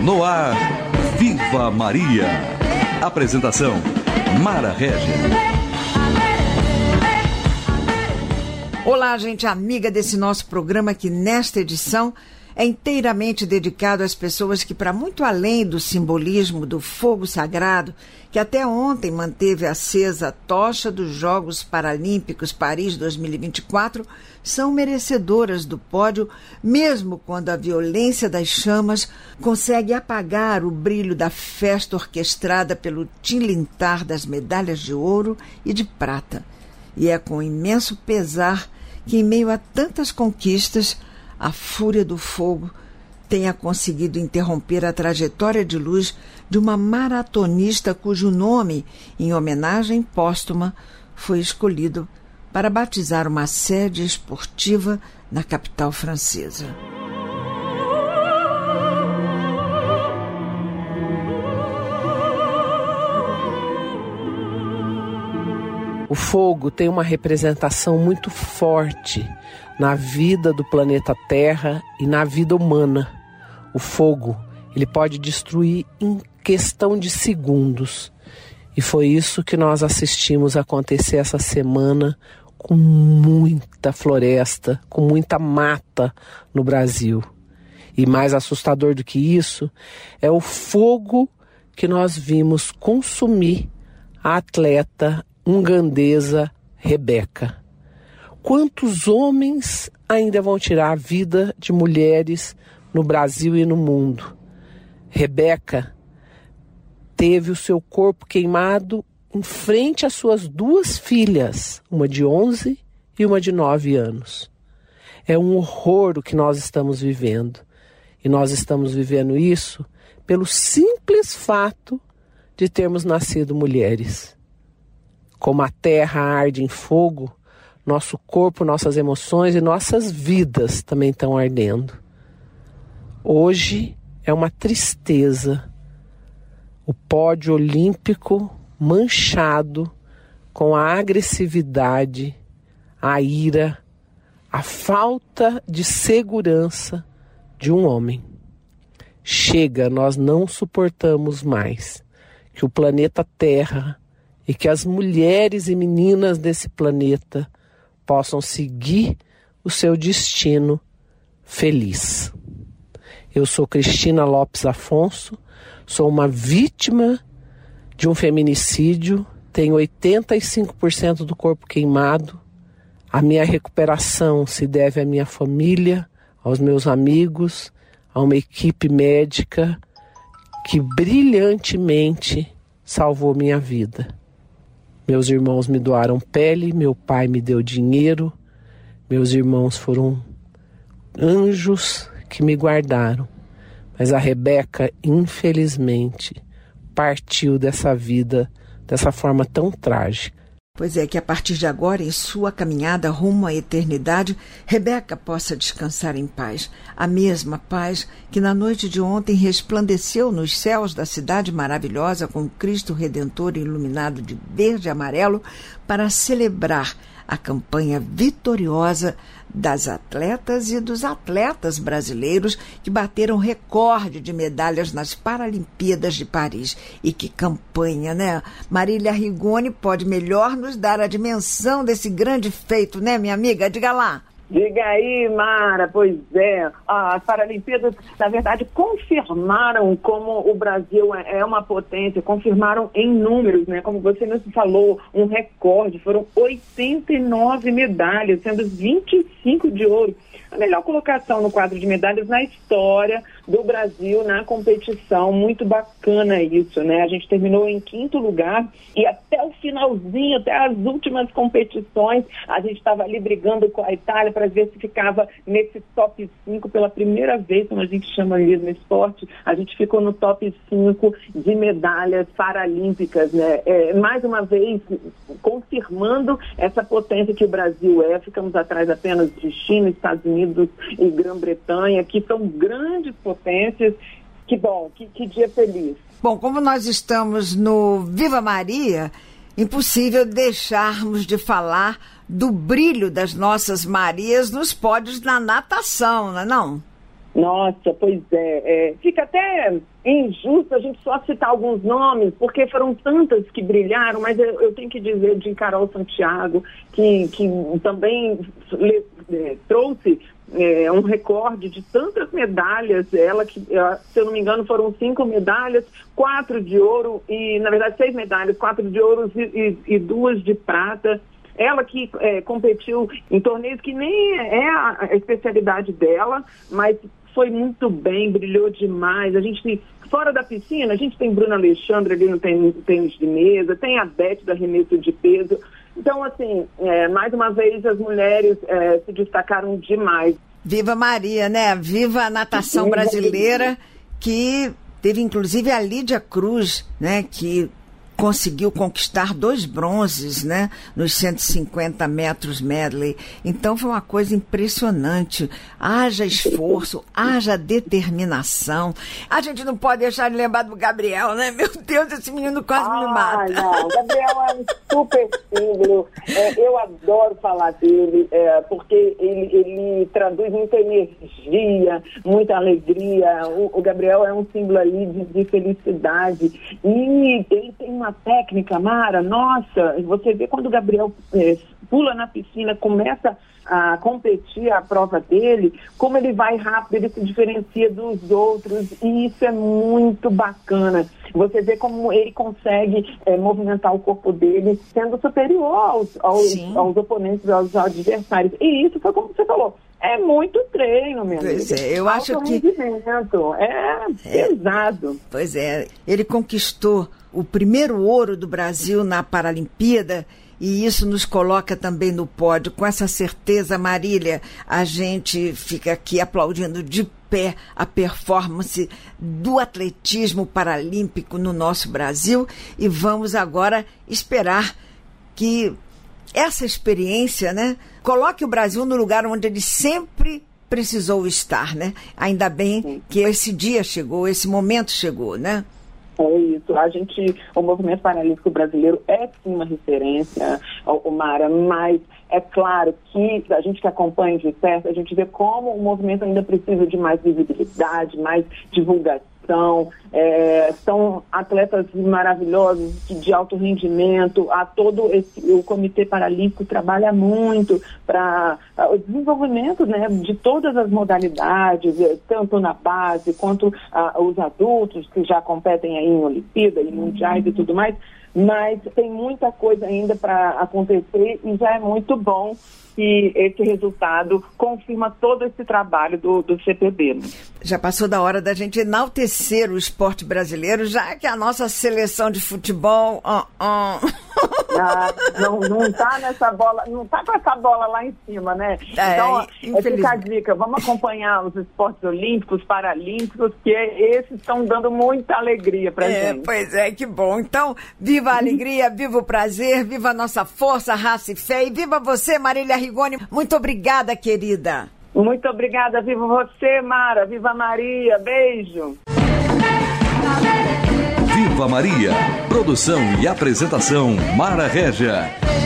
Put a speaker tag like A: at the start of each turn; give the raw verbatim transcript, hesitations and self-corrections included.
A: No ar, Viva Maria. Apresentação, Mara Régia.
B: Olá, gente amiga desse nosso programa que nesta edição é inteiramente dedicado às pessoas que, para muito além do simbolismo do fogo sagrado, que até ontem manteve acesa a tocha dos Jogos Paralímpicos Paris dois mil e vinte e quatro, são merecedoras do pódio, mesmo quando a violência das chamas consegue apagar o brilho da festa orquestrada pelo tilintar das medalhas de ouro e de prata. E é com imenso pesar que, em meio a tantas conquistas, a fúria do fogo tenha conseguido interromper a trajetória de luz de uma maratonista cujo nome, em homenagem póstuma, foi escolhido para batizar uma sede esportiva na capital francesa.
C: O fogo tem uma representação muito forte na vida do planeta Terra e na vida humana. O fogo, ele pode destruir em questão de segundos. E foi isso que nós assistimos acontecer essa semana com muita floresta, com muita mata no Brasil. E mais assustador do que isso, é o fogo que nós vimos consumir a atleta ugandesa Rebeca. Quantos homens ainda vão tirar a vida de mulheres no Brasil e no mundo? Rebeca teve o seu corpo queimado em frente às suas duas filhas, uma de onze e uma de nove anos. É um horror o que nós estamos vivendo. E nós estamos vivendo isso pelo simples fato de termos nascido mulheres. Como a terra arde em fogo, nosso corpo, nossas emoções e nossas vidas também estão ardendo. Hoje é uma tristeza o pódio olímpico manchado com a agressividade, a ira, a falta de segurança de um homem. Chega, nós não suportamos mais que o planeta Terra e que as mulheres e meninas desse planeta possam seguir o seu destino feliz. Eu sou Cristina Lopes Afonso, sou uma vítima de um feminicídio, tenho oitenta e cinco por cento do corpo queimado. A minha recuperação se deve à minha família, aos meus amigos, a uma equipe médica que brilhantemente salvou minha vida. Meus irmãos me doaram pele, meu pai me deu dinheiro, meus irmãos foram anjos que me guardaram. Mas a Rebeca, infelizmente, partiu dessa vida dessa forma tão trágica.
B: Pois é, que a partir de agora, em sua caminhada rumo à eternidade, Rebeca possa descansar em paz. A mesma paz que na noite de ontem resplandeceu nos céus da cidade maravilhosa com Cristo Redentor iluminado de verde e amarelo para celebrar a campanha vitoriosa das atletas e dos atletas brasileiros que bateram recorde de medalhas nas Paralimpíadas de Paris. E que campanha, né? Marília Rigoni pode melhor nos dar a dimensão desse grande feito, né, minha amiga? Diga lá.
D: Diga aí, Mara, pois é, as Paralimpíadas, na verdade, confirmaram como o Brasil é uma potência, confirmaram em números, né? Como você mesmo falou, um recorde, foram oitenta e nove medalhas, sendo vinte e cinco de ouro. A melhor colocação no quadro de medalhas na história do Brasil na competição, muito bacana isso, né? A gente terminou em quinto lugar e até o finalzinho, até as últimas competições, a gente estava ali brigando com a Itália para ver se ficava nesse top cinco pela primeira vez, como a gente chama ali no esporte, a gente ficou no top cinco de medalhas paralímpicas, né? É, mais uma vez, confirmando essa potência que o Brasil é, ficamos atrás apenas de China, Estados Unidos e Grã-Bretanha, que são grandes potências. Que bom, que, que dia feliz.
B: Bom, como nós estamos no Viva Maria, impossível deixarmos de falar do brilho das nossas Marias nos pódios na natação, não é não?
D: Nossa, pois é, é. Fica até injusto a gente só citar alguns nomes, porque foram tantas que brilharam, mas eu, eu tenho que dizer de Carol Santiago, que, que também le, é, trouxe é, um recorde de tantas medalhas. Ela, que, se eu não me engano, foram cinco medalhas, quatro de ouro, e na verdade seis medalhas, quatro de ouro e, e, e duas de prata. Ela que é, competiu em torneios que nem é a, a especialidade dela, mas foi muito bem, brilhou demais. A gente, fora da piscina, a gente tem Bruna Alexandre ali no tênis de mesa, tem a Beth do arremesso de peso. Então, assim, é, mais uma vez as mulheres é, se destacaram demais.
B: Viva Maria, né? Viva a natação brasileira, que teve inclusive a Lídia Cruz, né? Que conseguiu conquistar dois bronzes, né, nos cento e cinquenta metros medley. Então foi uma coisa impressionante. Haja esforço, haja determinação. A gente não pode deixar de lembrar do Gabriel, né? Meu Deus, esse menino quase ah, me mata.
D: Não, o Gabriel é um super símbolo. É, eu adoro falar dele, é, porque ele, ele traduz muita energia, muita alegria. O, o Gabriel é um símbolo ali de, de felicidade. E ele tem uma técnica, Mara, nossa, você vê quando o Gabriel é, pula na piscina, começa a competir a prova dele, como ele vai rápido, ele se diferencia dos outros, e isso é muito bacana. Você vê como ele consegue é, movimentar o corpo dele sendo superior aos, aos, aos oponentes, aos adversários. E isso foi como você falou, é muito treino, meu amigo.
B: Pois é, eu acho que...
D: É, é pesado.
B: Pois é, ele conquistou o primeiro ouro do Brasil na Paralimpíada, e isso nos coloca também no pódio. Com essa certeza, Marília, a gente fica aqui aplaudindo de pé a performance do atletismo paralímpico no nosso Brasil, e vamos agora esperar que essa experiência, né, coloque o Brasil no lugar onde ele sempre precisou estar, né? Ainda bem que esse dia chegou, esse momento chegou, né?
D: É isso, a gente, o movimento paralímpico brasileiro é sim uma referência, Mara, mas é claro que a gente que acompanha de perto, a gente vê como o movimento ainda precisa de mais visibilidade, mais divulgação. É, são atletas maravilhosos, de, de alto rendimento. A todo esse, o Comitê Paralímpico trabalha muito para o desenvolvimento, né, de todas as modalidades, tanto na base quanto a, os adultos que já competem aí em Olimpíada, em mundiais e tudo mais. Mas tem muita coisa ainda para acontecer, e já é muito bom que esse resultado confirma todo esse trabalho do, do C P B.
B: Já passou da hora da gente enaltecer o esporte brasileiro, já que a nossa seleção de futebol uh, uh.
D: Ah, não, não tá nessa bola, não tá com essa bola lá em cima, né?
B: É,
D: então, é, fica a dica, vamos acompanhar os esportes olímpicos, paralímpicos, que esses estão dando muita alegria pra
B: é,
D: gente.
B: Pois é, que bom. Então, viva a alegria, viva o prazer, viva a nossa força, raça e fé, e viva você, Marília Rigoni. Muito obrigada, querida.
D: Muito obrigada, viva você, Mara, viva Maria, beijo.
A: Viva Maria, produção e apresentação Mara Régia.